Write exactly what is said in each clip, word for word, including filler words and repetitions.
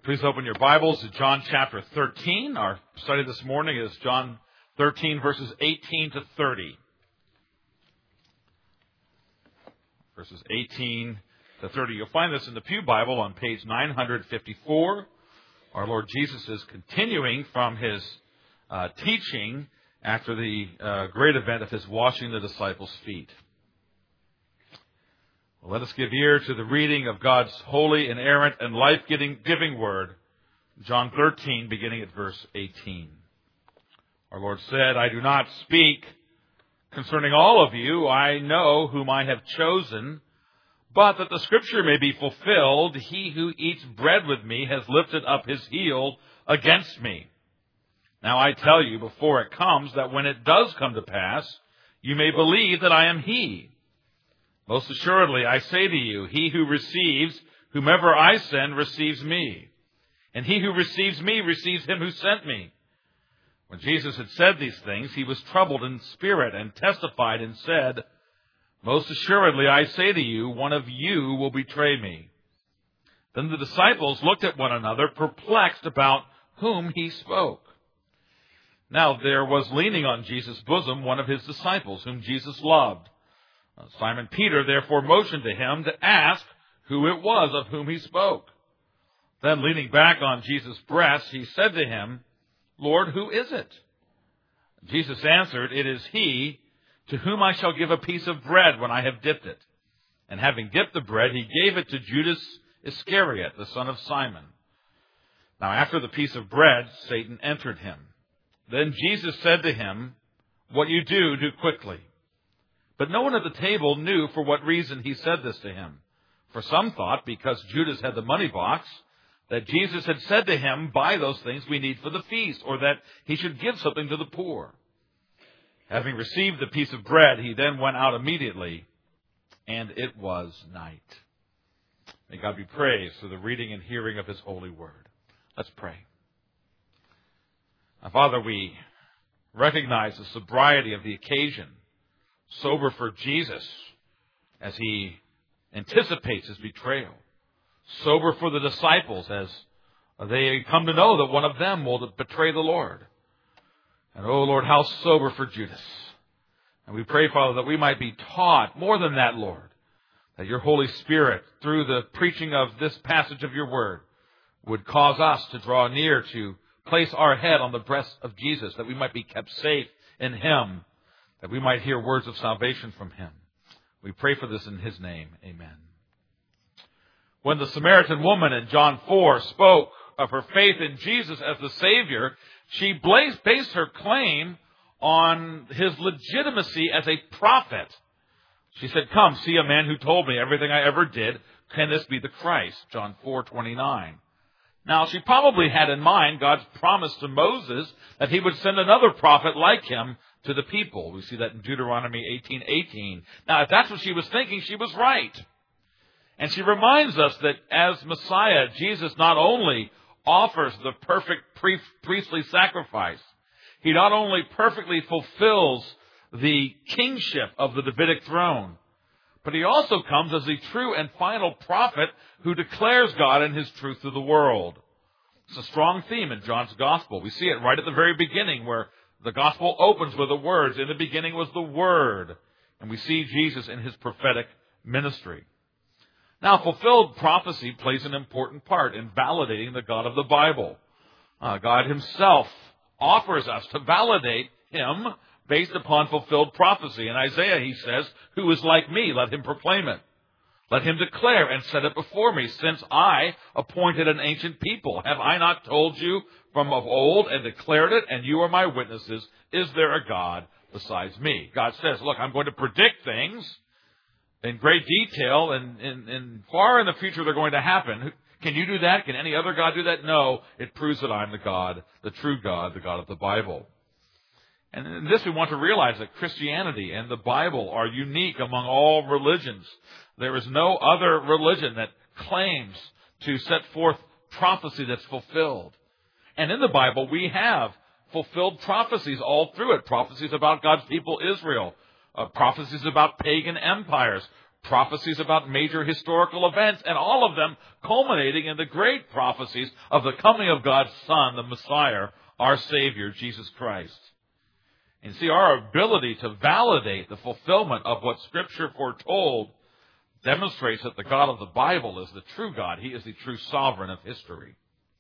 Please open your Bibles to John chapter thirteen. Our study this morning is John thirteen, verses eighteen to thirty. Verses eighteen to thirty. You'll find this in the Pew Bible on page nine fifty-four. Our Lord Jesus is continuing from his uh, teaching after the uh, great event of his washing the disciples' feet. Well, let us give ear to the reading of God's holy, inerrant, and life-giving word, John thirteen, beginning at verse eighteen. Our Lord said, "I do not speak concerning all of you. I know whom I have chosen, but that the scripture may be fulfilled, he who eats bread with me has lifted up his heel against me. Now I tell you before it comes, that when it does come to pass, you may believe that I am he. Most assuredly, I say to you, he who receives whomever I send receives me, and he who receives me receives him who sent me." When Jesus had said these things, he was troubled in spirit and testified and said, "Most assuredly, I say to you, one of you will betray me." Then the disciples looked at one another, perplexed about whom he spoke. Now there was leaning on Jesus' bosom one of his disciples, whom Jesus loved. Simon Peter therefore motioned to him to ask who it was of whom he spoke. Then leaning back on Jesus' breast, he said to him, "Lord, who is it?" Jesus answered, "It is he to whom I shall give a piece of bread when I have dipped it." And having dipped the bread, he gave it to Judas Iscariot, the son of Simon. Now after the piece of bread, Satan entered him. Then Jesus said to him, "What you do, do quickly." But no one at the table knew for what reason he said this to him. For some thought, because Judas had the money box, that Jesus had said to him, "Buy those things we need for the feast," or that he should give something to the poor. Having received the piece of bread, he then went out immediately, and it was night. May God be praised for the reading and hearing of his holy word. Let's pray. Now, Father, we recognize the sobriety of the occasion. Sober for Jesus as he anticipates his betrayal. Sober for the disciples as they come to know that one of them will betray the Lord. And oh Lord, how sober for Judas. And we pray, Father, that we might be taught more than that, Lord, that your Holy Spirit, through the preaching of this passage of your word, would cause us to draw near to place our head on the breast of Jesus, that we might be kept safe in him, that we might hear words of salvation from him. We pray for this in his name. Amen. When the Samaritan woman in John four spoke of her faith in Jesus as the Savior, she based her claim on his legitimacy as a prophet. She said, "Come, see a man who told me everything I ever did. Can this be the Christ?" John four twenty-nine. Now, she probably had in mind God's promise to Moses that he would send another prophet like him to the people. We see that in Deuteronomy eighteen eighteen. Now, if that's what she was thinking, she was right. And she reminds us that as Messiah, Jesus not only offers the perfect priestly sacrifice, he not only perfectly fulfills the kingship of the Davidic throne, but he also comes as the true and final prophet who declares God and his truth to the world. It's a strong theme in John's gospel. We see it right at the very beginning, where the gospel opens with the words, "In the beginning was the Word." And we see Jesus in his prophetic ministry. Now, fulfilled prophecy plays an important part in validating the God of the Bible. Uh, God himself offers us to validate him based upon fulfilled prophecy. In Isaiah, he says, "Who is like me? Let him proclaim it. Let him declare and set it before me, since I appointed an ancient people. Have I not told you from of old and declared it, and you are my witnesses? Is there a God besides me?" God says, look, I'm going to predict things in great detail, and, and, and far in the future they're going to happen. Can you do that? Can any other God do that? No. It proves that I'm the God, the true God, the God of the Bible. And in this we want to realize that Christianity and the Bible are unique among all religions. There is no other religion that claims to set forth prophecy that's fulfilled. And in the Bible we have fulfilled prophecies all through it. Prophecies about God's people Israel. Uh, prophecies about pagan empires. prophecies about major historical events, and all of them culminating in the great prophecies of the coming of God's Son, the Messiah, our Savior, Jesus Christ. And see, our ability to validate the fulfillment of what Scripture foretold demonstrates that the God of the Bible is the true God. He is the true sovereign of history.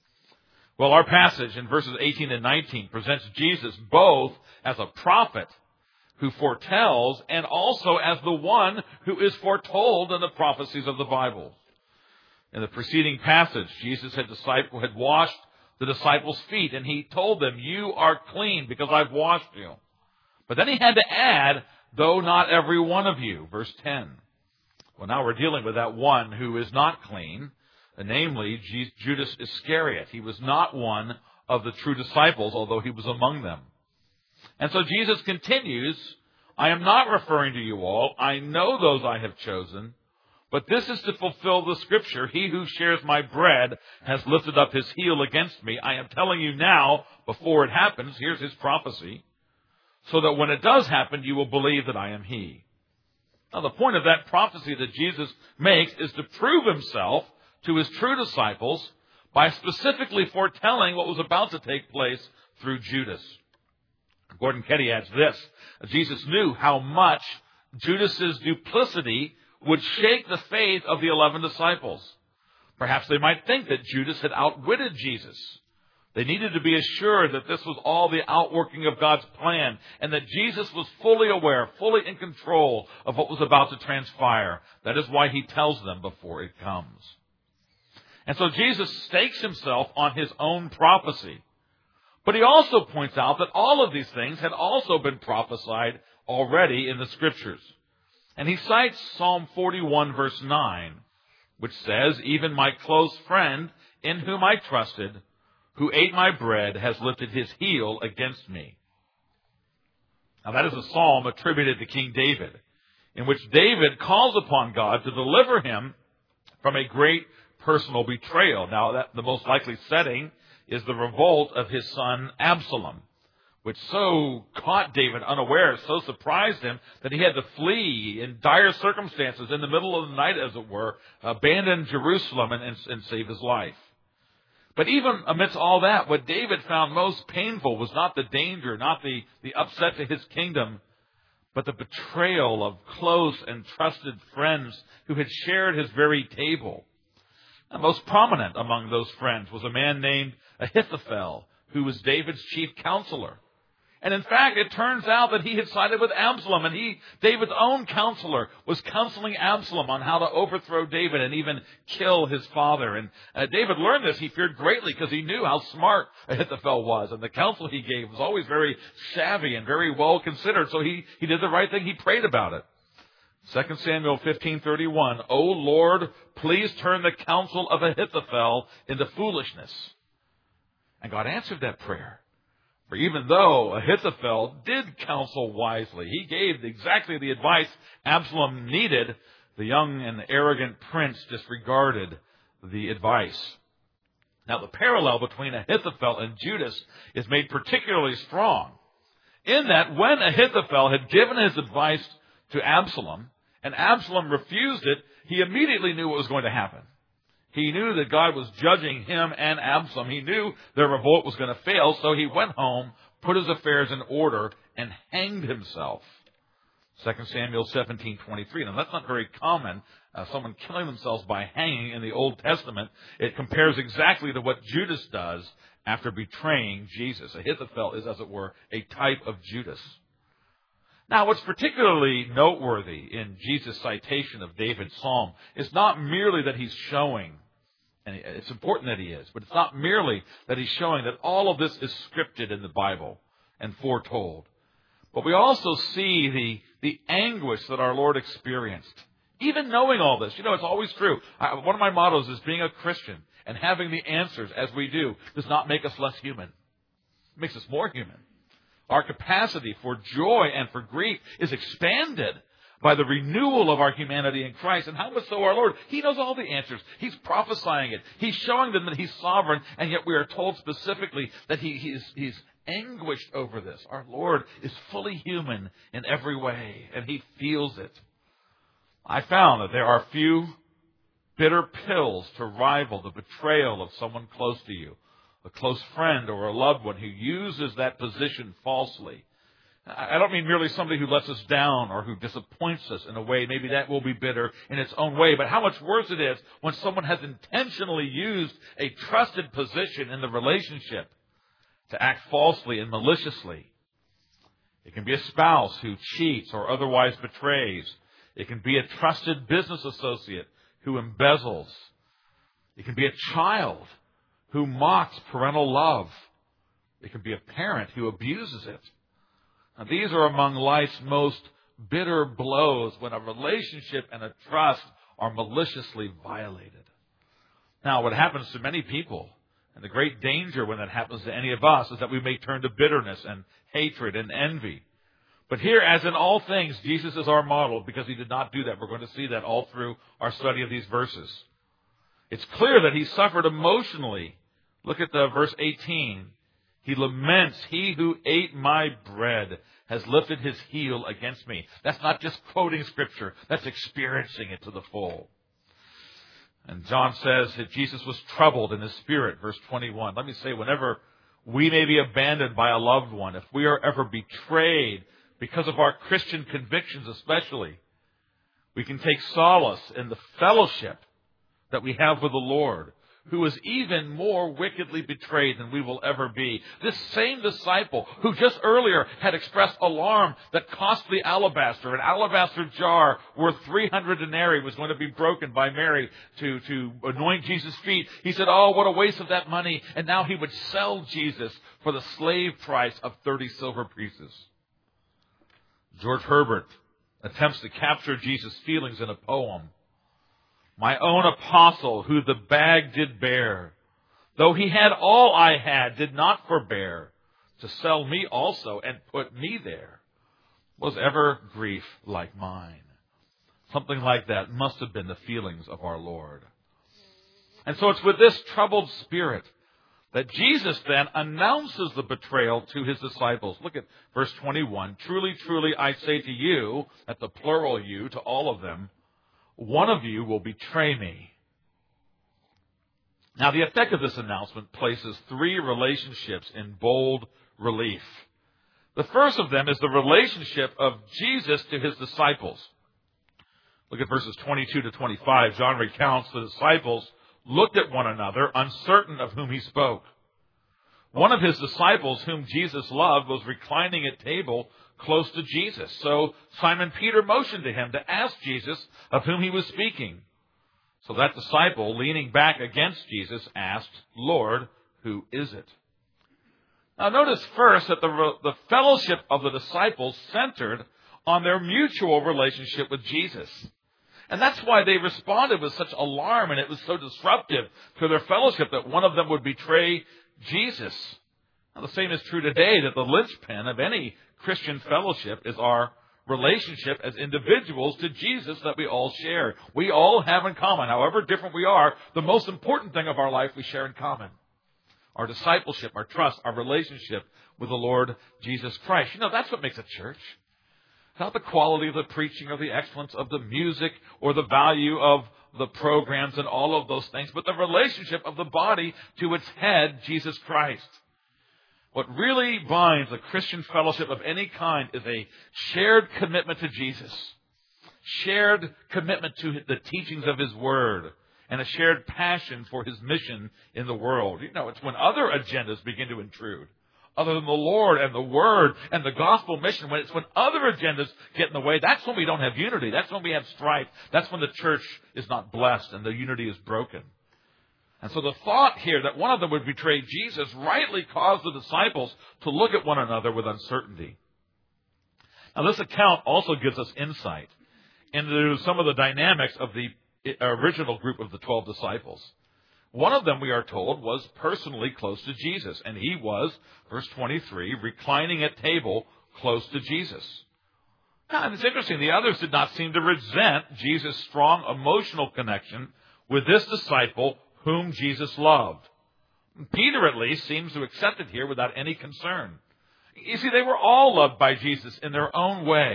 Well, our passage in verses eighteen and nineteen presents Jesus both as a prophet who foretells and also as the one who is foretold in the prophecies of the Bible. In the preceding passage, Jesus had, disciple, had washed the disciples' feet, and he told them, "You are clean because I've washed you." But then he had to add, "Though not every one of you," verse ten. Well, now we're dealing with that one who is not clean, namely Judas Iscariot. He was not one of the true disciples, although he was among them. And so Jesus continues, "I am not referring to you all. I know those I have chosen. But this is to fulfill the Scripture. He who shares my bread has lifted up his heel against me. I am telling you now, before it happens," here's his prophecy, "so that when it does happen, you will believe that I am he." Now, the point of that prophecy that Jesus makes is to prove himself to his true disciples by specifically foretelling what was about to take place through Judas. Gordon Ketty adds this: Jesus knew how much Judas's duplicity would shake the faith of the eleven disciples. Perhaps they might think that Judas had outwitted Jesus. They needed to be assured that this was all the outworking of God's plan and that Jesus was fully aware, fully in control of what was about to transpire. That is why he tells them before it comes. And so Jesus stakes himself on his own prophecy. But he also points out that all of these things had also been prophesied already in the Scriptures. And he cites Psalm forty-one, verse nine, which says, "Even my close friend, in whom I trusted, who ate my bread, has lifted his heel against me." Now that is a psalm attributed to King David, in which David calls upon God to deliver him from a great personal betrayal. Now that the most likely setting is the revolt of his son Absalom, which so caught David unaware, so surprised him that he had to flee in dire circumstances in the middle of the night, as it were, abandon Jerusalem and, and, and save his life. But even amidst all that, what David found most painful was not the danger, not the, the upset to his kingdom, but the betrayal of close and trusted friends who had shared his very table. And most prominent among those friends was a man named Ahithophel, who was David's chief counselor. And in fact, it turns out that he had sided with Absalom, and he, David's own counselor, was counseling Absalom on how to overthrow David and even kill his father. And uh, David learned this. He feared greatly because he knew how smart Ahithophel was, and the counsel he gave was always very savvy and very well considered. So he, he did the right thing. He prayed about it. Second Samuel fifteen thirty-one, "O Lord, please turn the counsel of Ahithophel into foolishness." And God answered that prayer. For even though Ahithophel did counsel wisely, he gave exactly the advice Absalom needed, the young and arrogant prince disregarded the advice. Now, the parallel between Ahithophel and Judas is made particularly strong, in that when Ahithophel had given his advice to Absalom, and Absalom refused it, he immediately knew what was going to happen. He knew that God was judging him and Absalom. He knew their revolt was going to fail, so he went home, put his affairs in order, and hanged himself. Second Samuel seventeen twenty-three. Now, that's not very common, uh, someone killing themselves by hanging in the Old Testament. It compares exactly to what Judas does after betraying Jesus. Ahithophel is, as it were, a type of Judas. Now, what's particularly noteworthy in Jesus' citation of David's psalm is not merely that he's showing, and it's important that he is, but it's not merely that he's showing that all of this is scripted in the Bible and foretold. But we also see the, the anguish that our Lord experienced, even knowing all this. You know, it's always true. I, one of my mottos is being a Christian and having the answers as we do does not make us less human. It makes us more human. Our capacity for joy and for grief is expanded by the renewal of our humanity in Christ. And how much so our Lord? He knows all the answers. He's prophesying it. He's showing them that He's sovereign, and yet we are told specifically that he, he is, He's anguished over this. Our Lord is fully human in every way, and He feels it. I found that there are few bitter pills to rival the betrayal of someone close to you, a close friend or a loved one who uses that position falsely. I don't mean merely somebody who lets us down or who disappoints us in a way. Maybe that will be bitter in its own way. But how much worse it is when someone has intentionally used a trusted position in the relationship to act falsely and maliciously. It can be a spouse who cheats or otherwise betrays. It can be a trusted business associate who embezzles. It can be a child who mocks parental love. It can be a parent who abuses it. Now, these are among life's most bitter blows when a relationship and a trust are maliciously violated. Now, what happens to many people, and the great danger when that happens to any of us, is that we may turn to bitterness and hatred and envy. But here, as in all things, Jesus is our model because he did not do that. We're going to see that all through our study of these verses. It's clear that he suffered emotionally. Look at the verse eighteen. He laments, he who ate my bread has lifted his heel against me. That's not just quoting Scripture. That's experiencing it to the full. And John says that Jesus was troubled in his spirit, verse twenty-one. Let me say, whenever we may be abandoned by a loved one, if we are ever betrayed because of our Christian convictions especially, we can take solace in the fellowship that we have with the Lord, who is even more wickedly betrayed than we will ever be. This same disciple who just earlier had expressed alarm that costly alabaster, an alabaster jar worth three hundred denarii, was going to be broken by Mary to, to anoint Jesus' feet. He said, oh, what a waste of that money. And now he would sell Jesus for the slave price of thirty silver pieces. George Herbert attempts to capture Jesus' feelings in a poem. My own apostle, who the bag did bear, though he had all I had, did not forbear to sell me also and put me there. Was ever grief like mine? Something like that must have been the feelings of our Lord. And so it's with this troubled spirit that Jesus then announces the betrayal to his disciples. Look at verse twenty-one. Truly, truly, I say to you, at the plural you, to all of them, one of you will betray me. Now, the effect of this announcement places three relationships in bold relief. The first of them is the relationship of Jesus to his disciples. Look at verses twenty-two to twenty-five. John recounts the disciples looked at one another, uncertain of whom he spoke. One of his disciples, whom Jesus loved, was reclining at table close to Jesus. So Simon Peter motioned to him to ask Jesus of whom he was speaking. So that disciple, leaning back against Jesus, asked, Lord, who is it? Now notice first that the, the fellowship of the disciples centered on their mutual relationship with Jesus. And that's why they responded with such alarm, and it was so disruptive to their fellowship that one of them would betray Jesus. Now, the same is true today, that the linchpin of any Christian fellowship is our relationship as individuals to Jesus that we all share. We all have in common, however different we are, the most important thing of our life we share in common. Our discipleship, our trust, our relationship with the Lord Jesus Christ. You know, that's what makes a church. Not the quality of the preaching or the excellence of the music or the value of the programs and all of those things, but the relationship of the body to its head, Jesus Christ. What really binds a Christian fellowship of any kind is a shared commitment to Jesus, shared commitment to the teachings of His Word, and a shared passion for His mission in the world. You know, it's when other agendas begin to intrude, other than the Lord and the Word and the gospel mission, when it's when other agendas get in the way, that's when we don't have unity. That's when we have strife. That's when the church is not blessed and the unity is broken. And so the thought here that one of them would betray Jesus rightly caused the disciples to look at one another with uncertainty. Now, this account also gives us insight into some of the dynamics of the original group of the twelve disciples. One of them, we are told, was personally close to Jesus, and he was, verse twenty-three, reclining at table close to Jesus. Now, and it's interesting, the others did not seem to resent Jesus' strong emotional connection with this disciple whom Jesus loved. Peter, at least, seems to accept it here without any concern. You see, they were all loved by Jesus in their own way.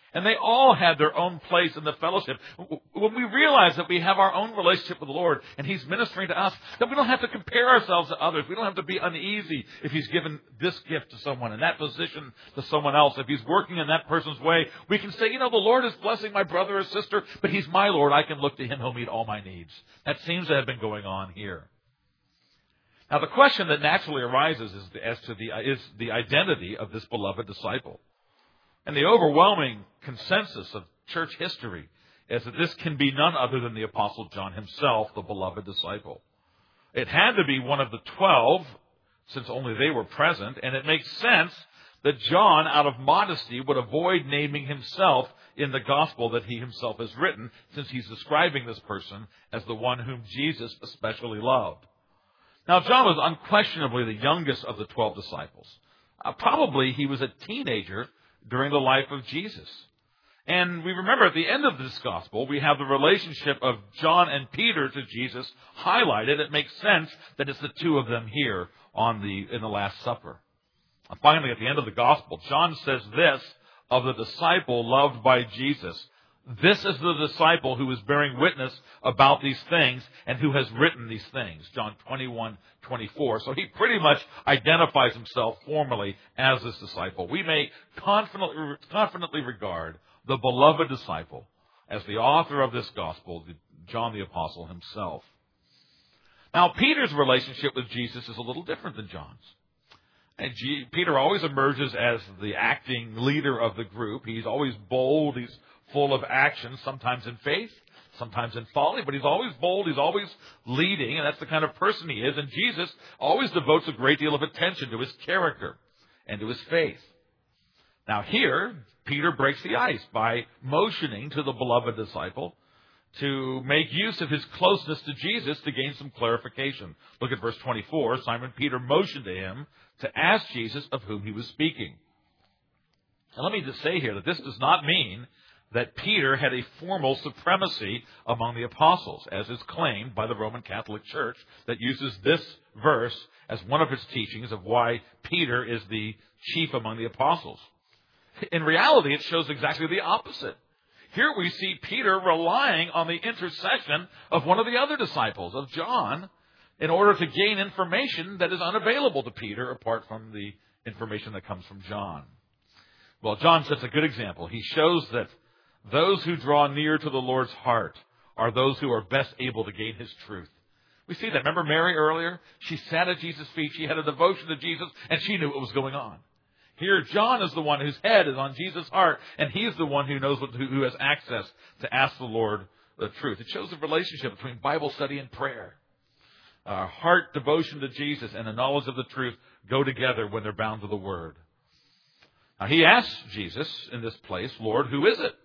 And they all had their own place in the fellowship. When we realize that we have our own relationship with the Lord and He's ministering to us, then we don't have to compare ourselves to others. We don't have to be uneasy if He's given this gift to someone and that position to someone else. If He's working in that person's way, we can say, you know, the Lord is blessing my brother or sister, but He's my Lord. I can look to Him. He'll meet all my needs. That seems to have been going on here. Now, the question that naturally arises is as to the, is the identity of this beloved disciple. And the overwhelming consensus of church history is that this can be none other than the Apostle John himself, the beloved disciple. It had to be one of the twelve, since only they were present, and it makes sense that John, out of modesty, would avoid naming himself in the gospel that he himself has written, since he's describing this person as the one whom Jesus especially loved. Now, John was unquestionably the youngest of the twelve disciples. Uh, probably he was a teenager during the life of Jesus. And we remember at the end of this gospel, we have the relationship of John and Peter to Jesus highlighted. It makes sense that it's the two of them here on the in the Last Supper. And finally, at the end of the gospel, John says this of the disciple loved by Jesus. This is the disciple who is bearing witness about these things and who has written these things. John twenty-one twenty-four. So he pretty much identifies himself formally as this disciple. We may confidently, confidently regard the beloved disciple as the author of this gospel, John the Apostle himself. Now, Peter's relationship with Jesus is a little different than John's. And G- Peter always emerges as the acting leader of the group. He's always bold. He's full of action, sometimes in faith, sometimes in folly, but he's always bold, he's always leading, and that's the kind of person he is. And Jesus always devotes a great deal of attention to his character and to his faith. Now here, Peter breaks the ice by motioning to the beloved disciple to make use of his closeness to Jesus to gain some clarification. Look at verse twenty-four. Simon Peter motioned to him to ask Jesus of whom he was speaking. And let me just say here that this does not mean that Peter had a formal supremacy among the apostles, as is claimed by the Roman Catholic Church, that uses this verse as one of its teachings of why Peter is the chief among the apostles. In reality, it shows exactly the opposite. Here we see Peter relying on the intercession of one of the other disciples, of John, in order to gain information that is unavailable to Peter apart from the information that comes from John. Well, John sets a good example. He shows that those who draw near to the Lord's heart are those who are best able to gain His truth. We see that. Remember Mary earlier? She sat at Jesus' feet. She had a devotion to Jesus, and she knew what was going on. Here, John is the one whose head is on Jesus' heart, and he's the one who knows what, who, who has access to ask the Lord the truth. It shows the relationship between Bible study and prayer. Uh, heart devotion to Jesus and the knowledge of the truth go together when they're bound to the Word. Now, he asks Jesus in this place, Lord, who is it?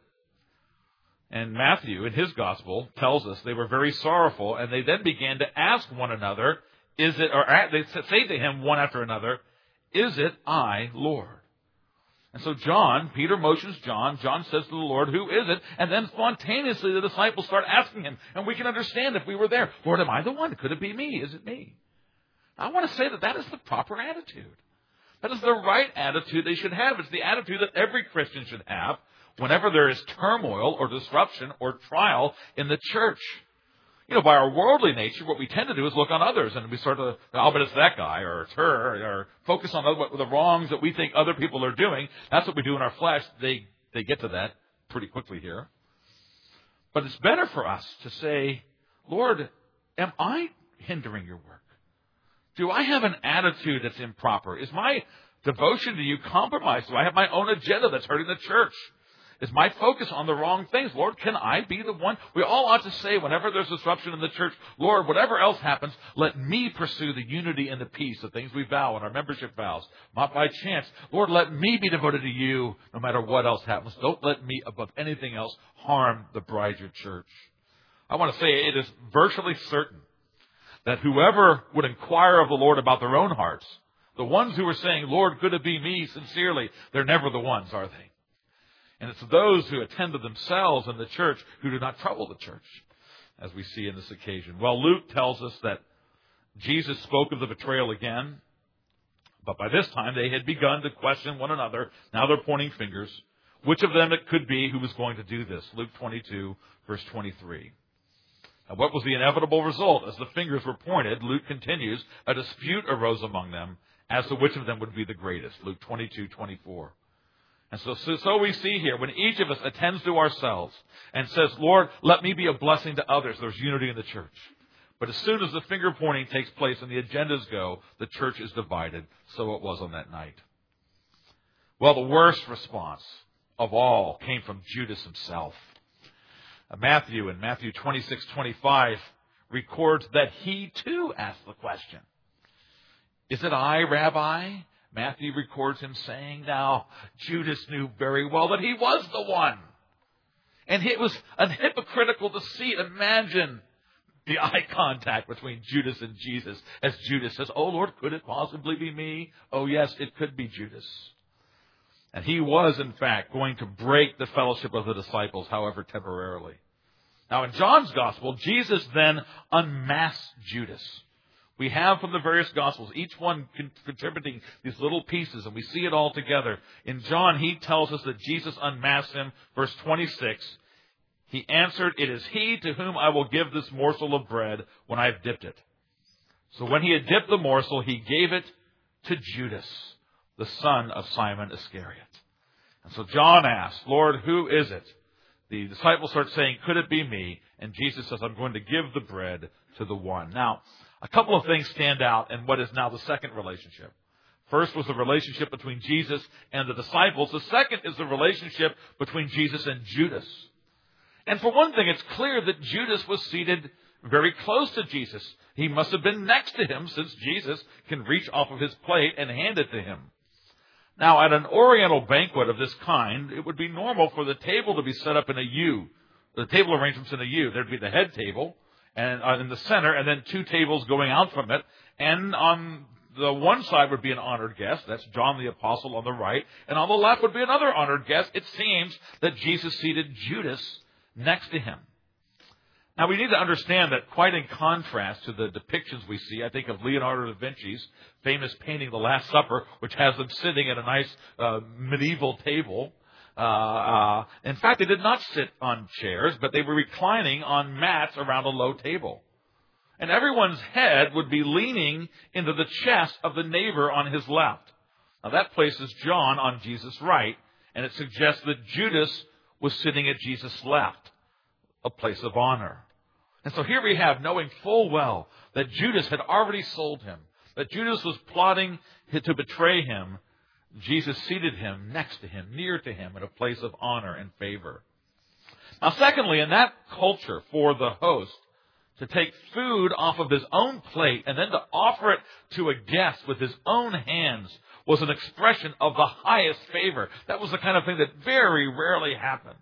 And Matthew, in his gospel, tells us they were very sorrowful, and they then began to ask one another, is it, or they say to him one after another, is it I, Lord? And so John, Peter motions John, John says to the Lord, who is it? And then spontaneously the disciples start asking him, and we can understand if we were there, Lord, am I the one? Could it be me? Is it me? I want to say that that is the proper attitude. That is the right attitude they should have. It's the attitude that every Christian should have whenever there is turmoil or disruption or trial in the church. You know, by our worldly nature, what we tend to do is look on others, and we start to, oh, but it's that guy, or it's her, or focus on the, the wrongs that we think other people are doing. That's what we do in our flesh. They, they get to that pretty quickly here. But it's better for us to say, Lord, am I hindering your work? Do I have an attitude that's improper? Is my devotion to you compromised? Do I have my own agenda that's hurting the church? Is my focus on the wrong things? Lord, can I be the one? We all ought to say whenever there's disruption in the church, Lord, whatever else happens, let me pursue the unity and the peace, the things we vow in our membership vows. Not by chance. Lord, let me be devoted to you no matter what else happens. Don't let me, above anything else, harm the bride, your church. I want to say it is virtually certain that whoever would inquire of the Lord about their own hearts, the ones who are saying, Lord, could it be me sincerely, they're never the ones, are they? And it's those who attend to themselves in the church who do not trouble the church, as we see in this occasion. Well, Luke tells us that Jesus spoke of the betrayal again, but by this time they had begun to question one another. Now they're pointing fingers. which of them it could be who was going to do this. Luke twenty-two, verse twenty-three. And what was the inevitable result? As the fingers were pointed, Luke continues, a dispute arose among them as to which of them would be the greatest. Luke twenty-two, twenty-four. And so, so, so we see here, when each of us attends to ourselves and says, Lord, let me be a blessing to others, there's unity in the church. But as soon as the finger pointing takes place and the agendas go, the church is divided. So it was on that night. Well, the worst response of all came from Judas himself. Matthew, in Matthew twenty-six, twenty-five, records that he too asked the question. Is it I, Rabbi? Matthew records him saying, now, Judas knew very well that he was the one. And it was a hypocritical deceit. Imagine the eye contact between Judas and Jesus as Judas says, oh Lord, could it possibly be me? Oh yes, it could be Judas. And he was, in fact, going to break the fellowship of the disciples, however temporarily. Now, in John's Gospel, Jesus then unmasks Judas. We have from the various Gospels, each one contributing these little pieces, and we see it all together. In John, he tells us that Jesus unmasked him. Verse twenty-six, he answered, it is he to whom I will give this morsel of bread when I have dipped it. So when he had dipped the morsel, he gave it to Judas, the son of Simon Iscariot. And so John asked, Lord, who is it? The disciples start saying, could it be me? And Jesus says, I'm going to give the bread to the one. Now, a couple of things stand out in what is now the second relationship. First was the relationship between Jesus and the disciples. The second is the relationship between Jesus and Judas. And for one thing, it's clear that Judas was seated very close to Jesus. He must have been next to him, since Jesus can reach off of his plate and hand it to him. Now, at an Oriental banquet of this kind, it would be normal for the table to be set up in a U. The table arrangements in a U. There'd be the head table and uh, in the center, and then two tables going out from it. And on the one side would be an honored guest. That's John the Apostle on the right. And on the left would be another honored guest. It seems that Jesus seated Judas next to him. Now, we need to understand that quite in contrast to the depictions we see, I think of Leonardo da Vinci's famous painting, The Last Supper, which has them sitting at a nice uh, medieval table. Uh, uh, in fact, they did not sit on chairs, but they were reclining on mats around a low table. And everyone's head would be leaning into the chest of the neighbor on his left. Now, that places John on Jesus' right, and it suggests that Judas was sitting at Jesus' left, a place of honor. And so here we have, knowing full well that Judas had already sold him, that Judas was plotting to betray him, Jesus seated him next to him, near to him, in a place of honor and favor. Now, secondly, in that culture for the host, to take food off of his own plate and then to offer it to a guest with his own hands was an expression of the highest favor. That was the kind of thing that very rarely happened.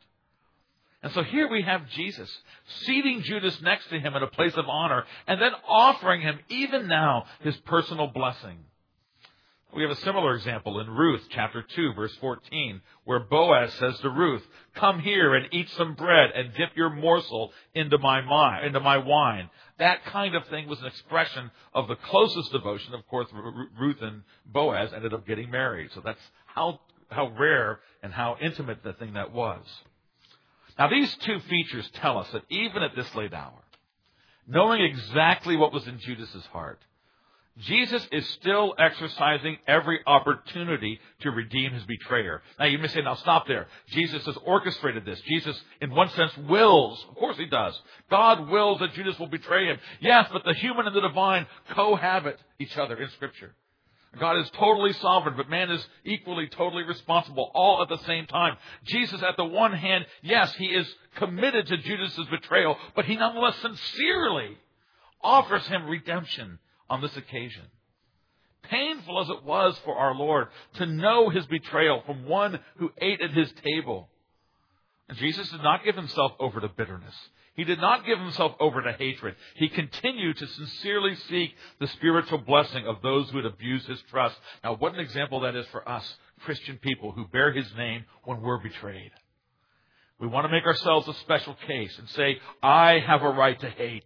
And so here we have Jesus seating Judas next to him in a place of honor and then offering him, even now, his personal blessing. We have a similar example in Ruth chapter two, verse fourteen, where Boaz says to Ruth, come here and eat some bread and dip your morsel into my, into my wine. That kind of thing was an expression of the closest devotion. Of course, Ruth and Boaz ended up getting married. So that's how, how rare and how intimate the thing that was. Now, these two features tell us that even at this late hour, knowing exactly what was in Judas's heart, Jesus is still exercising every opportunity to redeem his betrayer. Now, you may say, now stop there. Jesus has orchestrated this. Jesus, in one sense, wills. Of course he does. God wills that Judas will betray him. Yes, but the human and the divine cohabit each other in Scripture. God is totally sovereign, but man is equally, totally responsible, all at the same time. Jesus, at the one hand, yes, he is committed to Judas' betrayal, but he nonetheless sincerely offers him redemption on this occasion. Painful as it was for our Lord to know his betrayal from one who ate at his table. And Jesus did not give himself over to bitterness. He did not give himself over to hatred. He continued to sincerely seek the spiritual blessing of those who had abused his trust. Now, what an example that is for us, Christian people who bear his name when we're betrayed. We want to make ourselves a special case and say, I have a right to hate.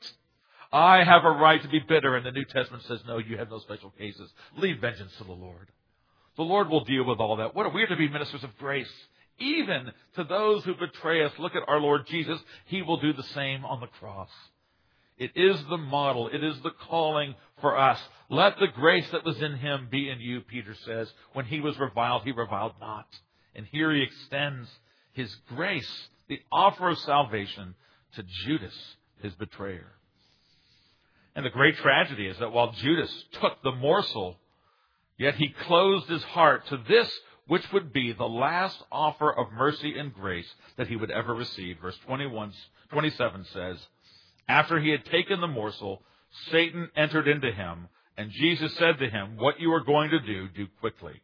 I have a right to be bitter. And the New Testament says, no, you have no special cases. Leave vengeance to the Lord. The Lord will deal with all that. What are we to be ministers of grace even to those who betray us. Look at our Lord Jesus. He will do the same on the cross. It is the model. It is the calling for us. Let the grace that was in him be in you, Peter says. When he was reviled, he reviled not. And here he extends his grace, the offer of salvation, to Judas, his betrayer. And the great tragedy is that while Judas took the morsel, yet he closed his heart to this which would be the last offer of mercy and grace that he would ever receive. Verse twenty-one, twenty-seven says, after he had taken the morsel, Satan entered into him, and Jesus said to him, what you are going to do, do quickly.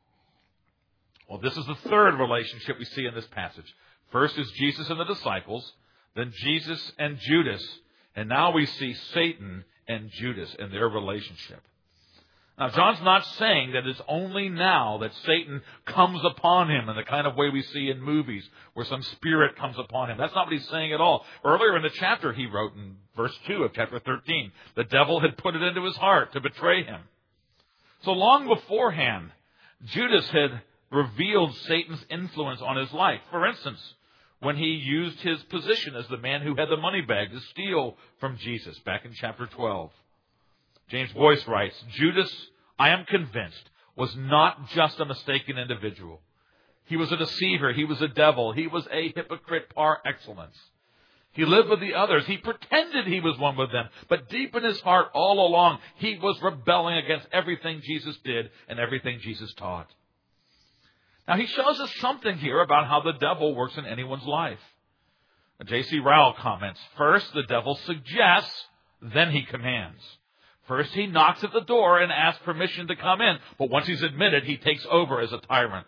Well, this is the third relationship we see in this passage. First is Jesus and the disciples, then Jesus and Judas, and now we see Satan and Judas and their relationship. Now, John's not saying that it's only now that Satan comes upon him in the kind of way we see in movies where some spirit comes upon him. That's not what he's saying at all. Earlier in the chapter, he wrote in verse two of chapter thirteen, the devil had put it into his heart to betray him. So long beforehand, Judas had revealed Satan's influence on his life. For instance, when he used his position as the man who had the money bag to steal from Jesus back in chapter twelve. James Boyce writes, Judas, I am convinced, was not just a mistaken individual. He was a deceiver. He was a devil. He was a hypocrite par excellence. He lived with the others. He pretended he was one with them. But deep in his heart, all along, he was rebelling against everything Jesus did and everything Jesus taught. Now, he shows us something here about how the devil works in anyone's life. J C Rowell comments, first, the devil suggests, then he commands. First, he knocks at the door and asks permission to come in. But once he's admitted, he takes over as a tyrant.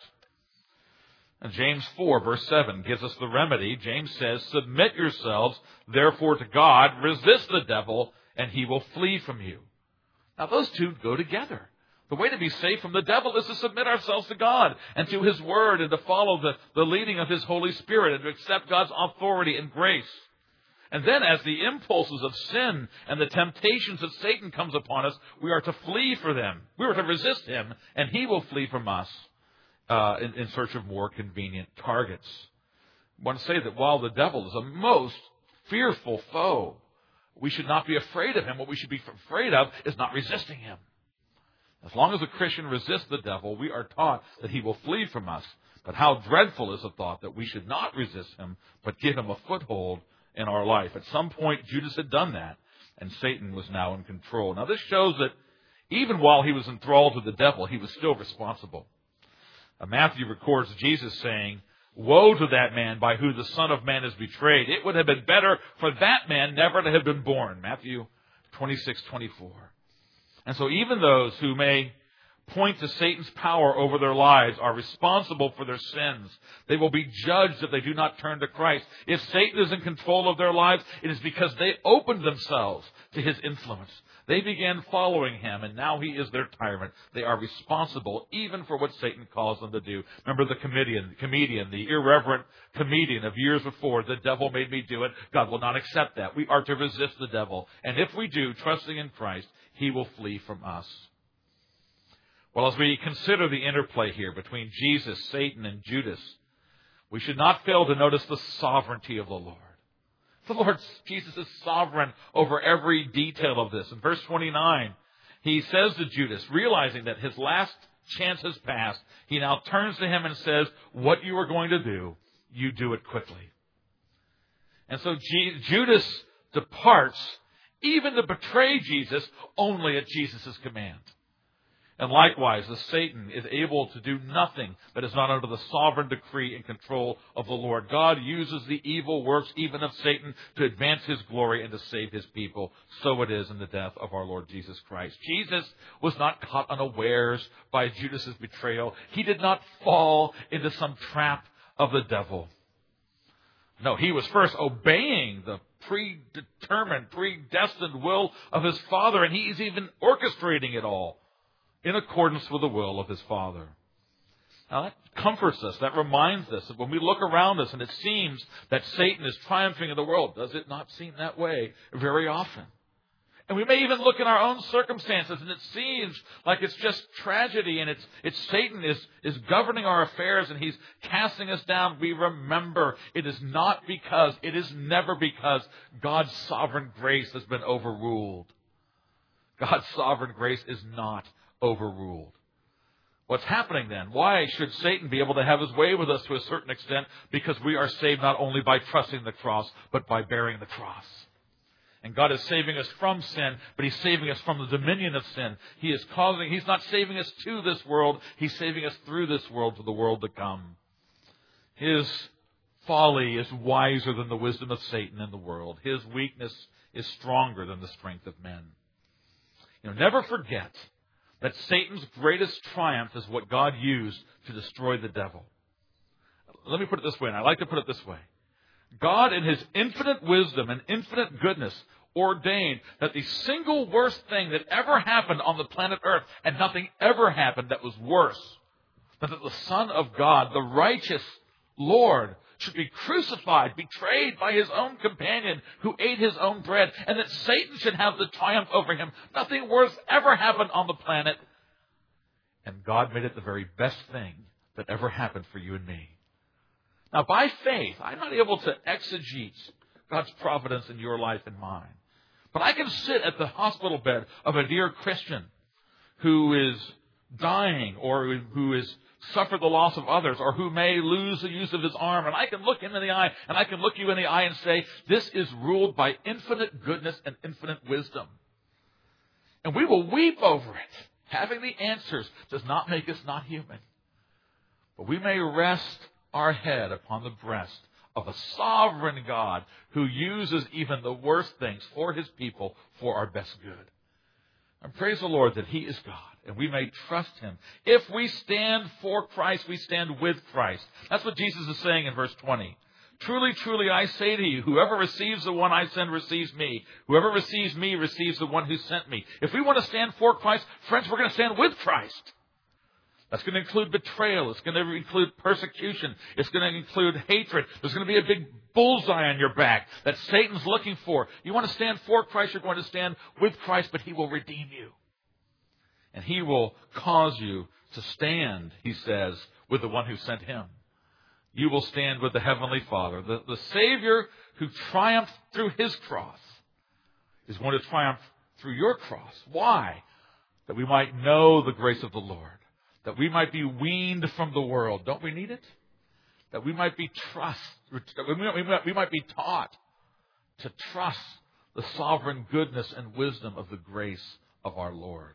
And James four, verse seven, gives us the remedy. James says, submit yourselves, therefore, to God. Resist the devil, and he will flee from you. Now, those two go together. The way to be safe from the devil is to submit ourselves to God and to his word and to follow the, the leading of his Holy Spirit and to accept God's authority and grace. And then as the impulses of sin and the temptations of Satan comes upon us, we are to flee for them. We are to resist him, and he will flee from us uh, in, in search of more convenient targets. I want to say that while the devil is a most fearful foe, we should not be afraid of him. What we should be afraid of is not resisting him. As long as a Christian resists the devil, we are taught that he will flee from us. But how dreadful is the thought that we should not resist him, but give him a foothold in our life. At some point, Judas had done that, and Satan was now in control. Now, this shows that even while he was enthralled to the devil, he was still responsible. Uh, Matthew records Jesus saying, woe to that man by whom the Son of Man is betrayed. It would have been better for that man never to have been born. Matthew twenty-six twenty-four. And so even those who may point to Satan's power over their lives are responsible for their sins. They will be judged if they do not turn to Christ. If Satan is in control of their lives, it is because they opened themselves to his influence. They began following him, and now he is their tyrant. They are responsible even for what Satan calls them to do. Remember the comedian, comedian, the irreverent comedian of years before, the devil made me do it. God will not accept that. We are to resist the devil. And if we do, trusting in Christ, he will flee from us. Well, as we consider the interplay here between Jesus, Satan, and Judas, we should not fail to notice the sovereignty of the Lord. The Lord, Jesus, is sovereign over every detail of this. In verse twenty-nine, he says to Judas, realizing that his last chance has passed, he now turns to him and says, what you are going to do, you do it quickly. And so G- Judas departs, even to betray Jesus, only at Jesus' command. And likewise, the Satan is able to do nothing that is not under the sovereign decree and control of the Lord. God uses the evil works even of Satan to advance his glory and to save his people. So it is in the death of our Lord Jesus Christ. Jesus was not caught unawares by Judas' betrayal. He did not fall into some trap of the devil. No, he was first obeying the predetermined, predestined will of his Father, and he's even orchestrating it all in accordance with the will of his Father. Now that comforts us. That reminds us that when we look around us and it seems that Satan is triumphing in the world, does it not seem that way very often? And we may even look in our own circumstances, and it seems like it's just tragedy, and it's, it's Satan is, is governing our affairs, and he's casting us down. We remember it is not because, it is never because God's sovereign grace has been overruled. God's sovereign grace is not overruled. What's happening then? Why should Satan be able to have his way with us to a certain extent? Because we are saved not only by trusting the cross, but by bearing the cross. And God is saving us from sin, but He's saving us from the dominion of sin. He is causing, He's not saving us to this world, He's saving us through this world to the world to come. His folly is wiser than the wisdom of Satan in the world. His weakness is stronger than the strength of men. You know, never forget that Satan's greatest triumph is what God used to destroy the devil. Let me put it this way, and I like to put it this way. God, in His infinite wisdom and infinite goodness, ordained that the single worst thing that ever happened on the planet Earth, and nothing ever happened that was worse, than that the Son of God, the righteous Lord, should be crucified, betrayed by His own companion who ate His own bread, and that Satan should have the triumph over Him. Nothing worse ever happened on the planet. And God made it the very best thing that ever happened for you and me. Now, by faith, I'm not able to exegete God's providence in your life and mine. But I can sit at the hospital bed of a dear Christian who is dying or who has suffered the loss of others or who may lose the use of his arm. And I can look him in the eye and I can look you in the eye and say, this is ruled by infinite goodness and infinite wisdom. And we will weep over it. Having the answers does not make us not human. But we may rest our head upon the breast of a sovereign God who uses even the worst things for His people for our best good. And praise the Lord that He is God, and we may trust Him. If we stand for Christ, we stand with Christ. That's what Jesus is saying in verse twenty. Truly, truly, I say to you, whoever receives the one I send receives me. Whoever receives me receives the one who sent me. If we want to stand for Christ, friends, we're going to stand with Christ. That's going to include betrayal. It's going to include persecution. It's going to include hatred. There's going to be a big bullseye on your back that Satan's looking for. You want to stand for Christ, you're going to stand with Christ, but He will redeem you. And He will cause you to stand, He says, with the one who sent Him. You will stand with the Heavenly Father. The, the Savior who triumphed through His cross is going to triumph through your cross. Why? That we might know the grace of the Lord. That we might be weaned from the world. Don't we need it? That we might be trust. That we might, we might, we might be taught to trust the sovereign goodness and wisdom of the grace of our Lord.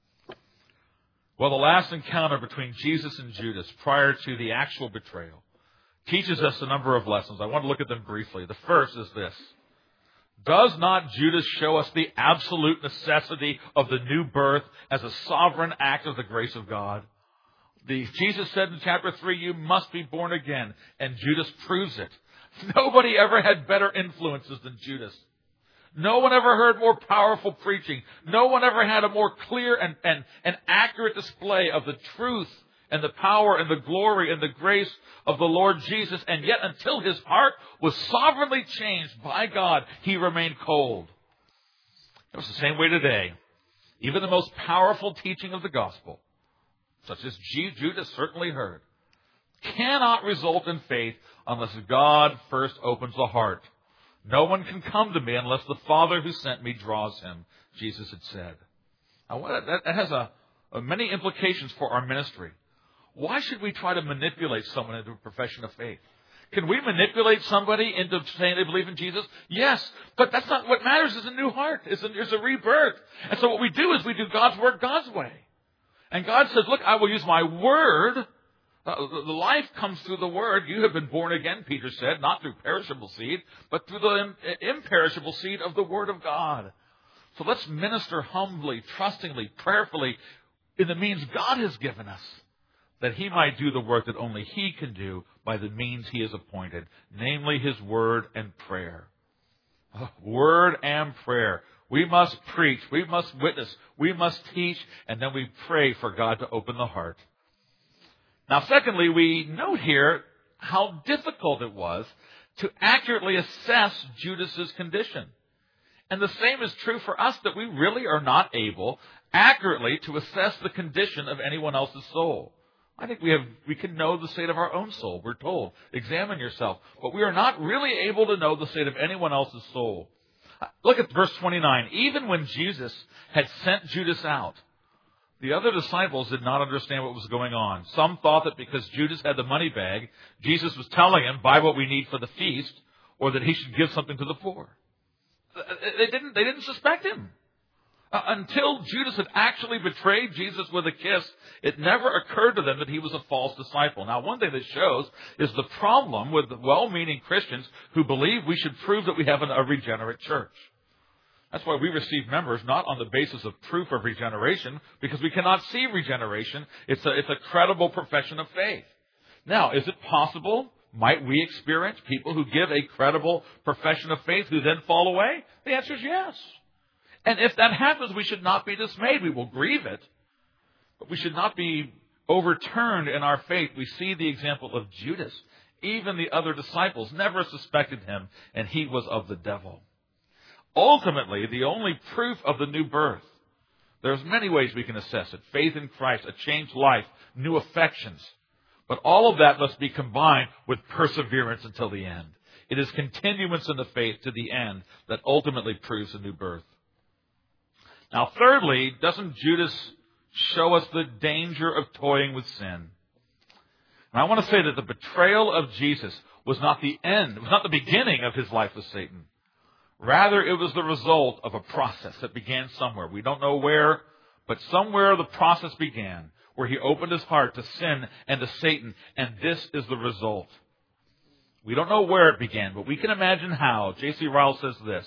Well, the last encounter between Jesus and Judas prior to the actual betrayal teaches us a number of lessons. I want to look at them briefly. The first is this. Does not Judas show us the absolute necessity of the new birth as a sovereign act of the grace of God? The, Jesus said in chapter three, you must be born again. And Judas proves it. Nobody ever had better influences than Judas. No one ever heard more powerful preaching. No one ever had a more clear and, and, and accurate display of the truth and the power and the glory and the grace of the Lord Jesus. And yet until His heart was sovereignly changed by God, He remained cold. It was the same way today. Even the most powerful teaching of the gospel, such as Judas certainly heard, cannot result in faith unless God first opens the heart. No one can come to me unless the Father who sent me draws him, Jesus had said. Now, that has a, a many implications for our ministry. Why should we try to manipulate someone into a profession of faith? Can we manipulate somebody into saying they believe in Jesus? Yes, but that's not what matters. Is a new heart. It's a, it's a rebirth. And so what we do is we do God's word God's way. And God says, look, I will use my word. Uh, the, the life comes through the word. You have been born again, Peter said, not through perishable seed, but through the im- imperishable seed of the word of God. So let's minister humbly, trustingly, prayerfully in the means God has given us, that He might do the work that only He can do by the means He has appointed, namely His word and prayer. Oh, word and prayer. We must preach, we must witness, we must teach, and then we pray for God to open the heart. Now, secondly, we note here how difficult it was to accurately assess Judas's condition. And the same is true for us, that we really are not able accurately to assess the condition of anyone else's soul. I think we have we can know the state of our own soul. We're told, examine yourself. But we are not really able to know the state of anyone else's soul. Look at verse twenty-nine. Even when Jesus had sent Judas out, the other disciples did not understand what was going on. Some thought that because Judas had the money bag, Jesus was telling him, buy what we need for the feast, or that he should give something to the poor. They didn't, they didn't suspect him. Uh, until Judas had actually betrayed Jesus with a kiss, it never occurred to them that he was a false disciple. Now, one thing that shows is the problem with the well-meaning Christians who believe we should prove that we have a regenerate church. That's why we receive members not on the basis of proof of regeneration, because we cannot see regeneration. It's a, it's a credible profession of faith. Now, is it possible? Might we experience people who give a credible profession of faith who then fall away? The answer is yes. And if that happens, we should not be dismayed. We will grieve it. But we should not be overturned in our faith. We see the example of Judas. Even the other disciples never suspected him, and he was of the devil. Ultimately, the only proof of the new birth, there's many ways we can assess it. Faith in Christ, a changed life, new affections. But all of that must be combined with perseverance until the end. It is continuance in the faith to the end that ultimately proves a new birth. Now, thirdly, doesn't Judas show us the danger of toying with sin? And I want to say that the betrayal of Jesus was not the end, was not the beginning of his life with Satan. Rather, it was the result of a process that began somewhere. We don't know where, but somewhere the process began, where he opened his heart to sin and to Satan, and this is the result. We don't know where it began, but we can imagine how. J C Ryle says this: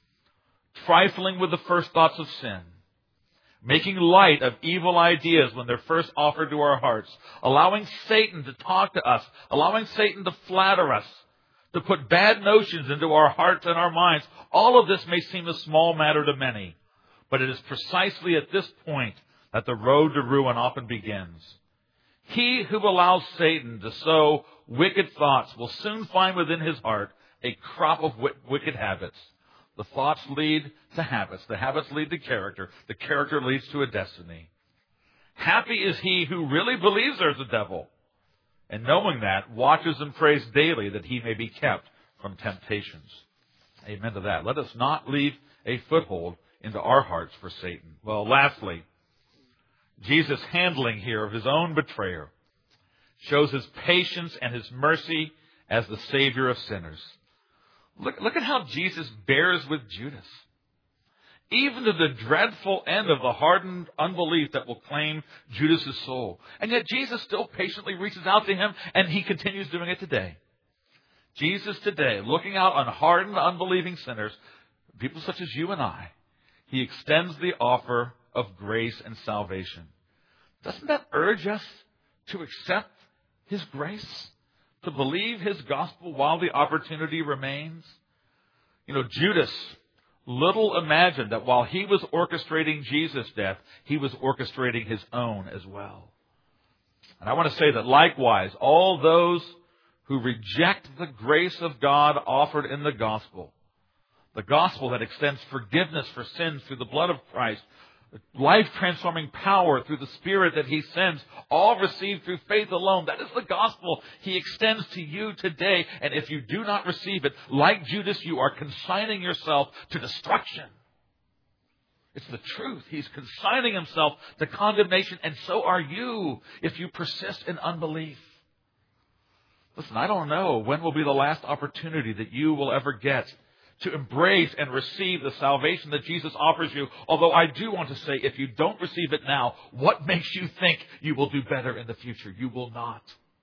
trifling with the first thoughts of sin, making light of evil ideas when they're first offered to our hearts, allowing Satan to talk to us, allowing Satan to flatter us, to put bad notions into our hearts and our minds. All of this may seem a small matter to many, but it is precisely at this point that the road to ruin often begins. He who allows Satan to sow wicked thoughts will soon find within his heart a crop of wicked habits. The thoughts lead to habits. The habits lead to character. The character leads to a destiny. Happy is he who really believes there's a devil, and knowing that, watches and prays daily that he may be kept from temptations. Amen to that. Let us not leave a foothold into our hearts for Satan. Well, lastly, Jesus' handling here of his own betrayer shows his patience and his mercy as the Savior of sinners. Look, look at how Jesus bears with Judas, even to the dreadful end of the hardened unbelief that will claim Judas' soul. And yet Jesus still patiently reaches out to him, and he continues doing it today. Jesus today, looking out on hardened, unbelieving sinners, people such as you and I, he extends the offer of grace and salvation. Doesn't that urge us to accept his grace? To believe his gospel while the opportunity remains? You know, Judas little imagined that while he was orchestrating Jesus' death, he was orchestrating his own as well. And I want to say that likewise, all those who reject the grace of God offered in the gospel, the gospel that extends forgiveness for sins through the blood of Christ, life-transforming power through the Spirit that he sends, all received through faith alone. That is the gospel he extends to you today. And if you do not receive it, like Judas, you are consigning yourself to destruction. It's the truth. He's consigning himself to condemnation, and so are you if you persist in unbelief. Listen, I don't know when will be the last opportunity that you will ever get to embrace and receive the salvation that Jesus offers you. Although I do want to say, if you don't receive it now, what makes you think you will do better in the future? You will not.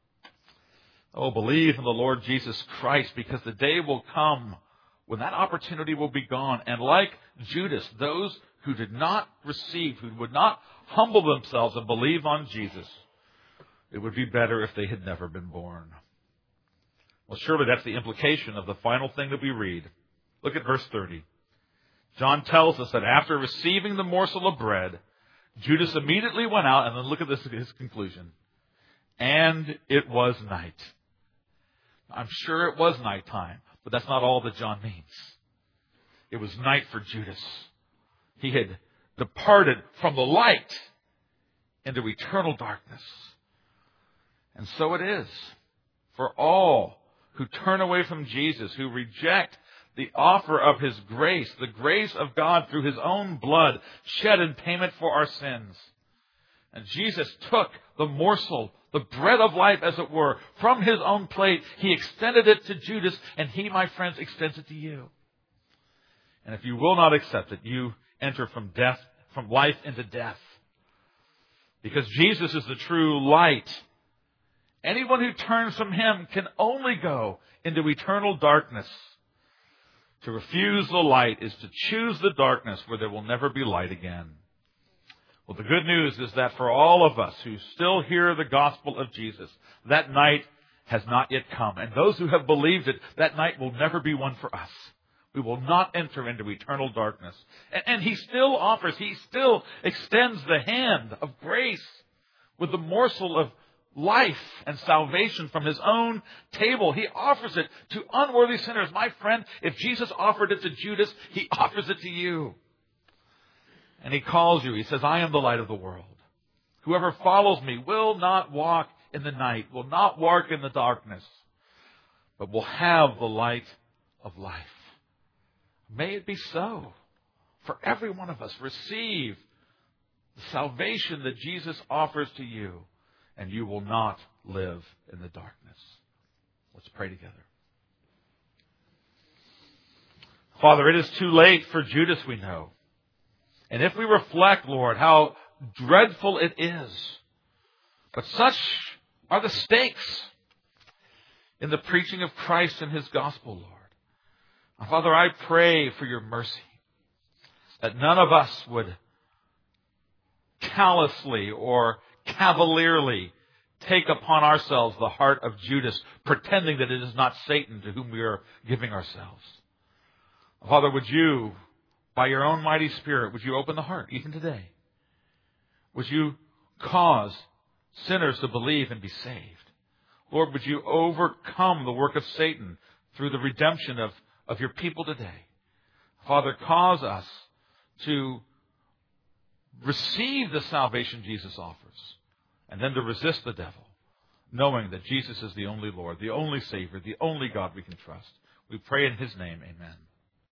Oh, believe in the Lord Jesus Christ, because the day will come when that opportunity will be gone. And like Judas, those who did not receive, who would not humble themselves and believe on Jesus, it would be better if they had never been born. Well, surely that's the implication of the final thing that we read. Look at verse thirty. John tells us that after receiving the morsel of bread, Judas immediately went out, and then look at this, his conclusion. And it was night. I'm sure it was nighttime, but that's not all that John means. It was night for Judas. He had departed from the light into eternal darkness. And so it is for all who turn away from Jesus, who reject the offer of His grace, the grace of God through His own blood shed in payment for our sins. And Jesus took the morsel, the bread of life, as it were, from His own plate. He extended it to Judas, and He, my friends, extends it to you. And if you will not accept it, you enter from death, from life into death. Because Jesus is the true light. Anyone who turns from Him can only go into eternal darkness. To refuse the light is to choose the darkness where there will never be light again. Well, the good news is that for all of us who still hear the gospel of Jesus, that night has not yet come. And those who have believed it, that night will never be one for us. We will not enter into eternal darkness. And, and He still offers, He still extends the hand of grace with the morsel of life and salvation from His own table. He offers it to unworthy sinners. My friend, if Jesus offered it to Judas, He offers it to you. And He calls you. He says, I am the light of the world. Whoever follows me will not walk in the night, will not walk in the darkness, but will have the light of life. May it be so for every one of us. Receive the salvation that Jesus offers to you, and you will not live in the darkness. Let's pray together. Father, it is too late for Judas, we know. And if we reflect, Lord, how dreadful it is, but such are the stakes in the preaching of Christ and His gospel, Lord. Now, Father, I pray for your mercy, that none of us would callously or cavalierly take upon ourselves the heart of Judas, pretending that it is not Satan to whom we are giving ourselves. Father, would you, by your own mighty Spirit, would you open the heart even today? Would you cause sinners to believe and be saved? Lord, would you overcome the work of Satan through the redemption of, of your people today? Father, cause us to receive the salvation Jesus offers, and then to resist the devil, knowing that Jesus is the only Lord, the only Savior, the only God we can trust. We pray in His name, amen.